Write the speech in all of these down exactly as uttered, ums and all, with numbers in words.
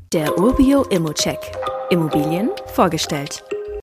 Der Urbio Immocheck. Immobilien vorgestellt.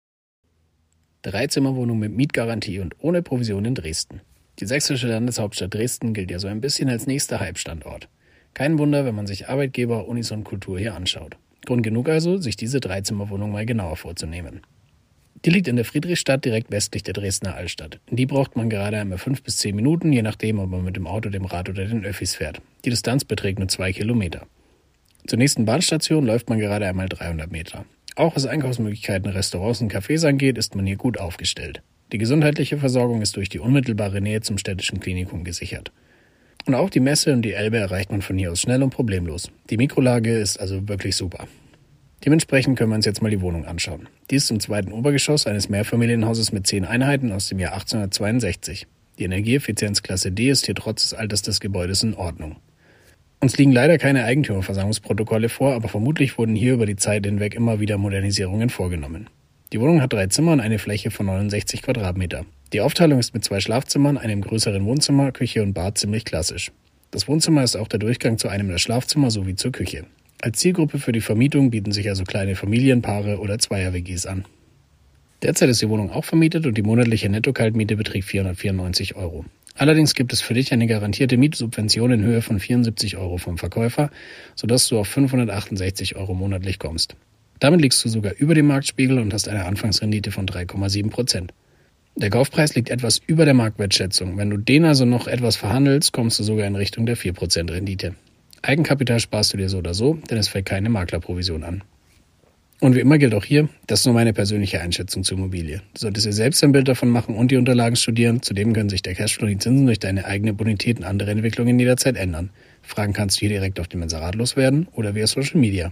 Dreizimmerwohnung mit Mietgarantie und ohne Provision in Dresden. Die sächsische Landeshauptstadt Dresden gilt ja so ein bisschen als nächster Hype-Standort. Kein Wunder, wenn man sich Arbeitgeber, Unis und Kultur hier anschaut. Grund genug also, sich diese Dreizimmerwohnung mal genauer vorzunehmen. Die liegt in der Friedrichstadt direkt westlich der Dresdner Altstadt. In die braucht man gerade einmal fünf bis zehn Minuten, je nachdem, ob man mit dem Auto, dem Rad oder den Öffis fährt. Die Distanz beträgt nur zwei Kilometer. Zur nächsten Bahnstation läuft man gerade einmal dreihundert Meter. Auch was Einkaufsmöglichkeiten, Restaurants und Cafés angeht, ist man hier gut aufgestellt. Die gesundheitliche Versorgung ist durch die unmittelbare Nähe zum städtischen Klinikum gesichert. Und auch die Messe und die Elbe erreicht man von hier aus schnell und problemlos. Die Mikrolage ist also wirklich super. Dementsprechend können wir uns jetzt mal die Wohnung anschauen. Die ist im zweiten Obergeschoss eines Mehrfamilienhauses mit zehn Einheiten aus dem Jahr achtzehnhundertzweiundsechzig. Die Energieeffizienzklasse D ist hier trotz des Alters des Gebäudes in Ordnung. Uns liegen leider keine Eigentümerversammlungsprotokolle vor, aber vermutlich wurden hier über die Zeit hinweg immer wieder Modernisierungen vorgenommen. Die Wohnung hat drei Zimmer und eine Fläche von neunundsechzig Quadratmeter. Die Aufteilung ist mit zwei Schlafzimmern, einem größeren Wohnzimmer, Küche und Bad ziemlich klassisch. Das Wohnzimmer ist auch der Durchgang zu einem der Schlafzimmer sowie zur Küche. Als Zielgruppe für die Vermietung bieten sich also kleine Familienpaare oder Zweier-W Gs an. Derzeit ist die Wohnung auch vermietet und die monatliche Netto-Kaltmiete beträgt vierhundertvierundneunzig Euro. Allerdings gibt es für dich eine garantierte Mietsubvention in Höhe von vierundsiebzig Euro vom Verkäufer, sodass du auf fünfhundertachtundsechzig Euro monatlich kommst. Damit liegst du sogar über dem Marktspiegel und hast eine Anfangsrendite von drei Komma sieben Prozent. Der Kaufpreis liegt etwas über der Marktwertschätzung. Wenn du den also noch etwas verhandelst, kommst du sogar in Richtung der vier Prozent Rendite. Eigenkapital sparst du dir so oder so, denn es fällt keine Maklerprovision an. Und wie immer gilt auch hier, das ist nur meine persönliche Einschätzung zur Immobilie. Du solltest dir selbst ein Bild davon machen und die Unterlagen studieren. Zudem können sich der Cashflow und die Zinsen durch deine eigene Bonität und andere Entwicklungen jederzeit ändern. Fragen kannst du hier direkt auf dem Inserat loswerden oder via Social Media.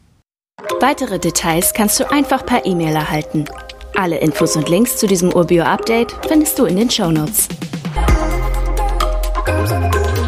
Weitere Details kannst du einfach per E-Mail erhalten. Alle Infos und Links zu diesem Urbio-Update findest du in den Shownotes.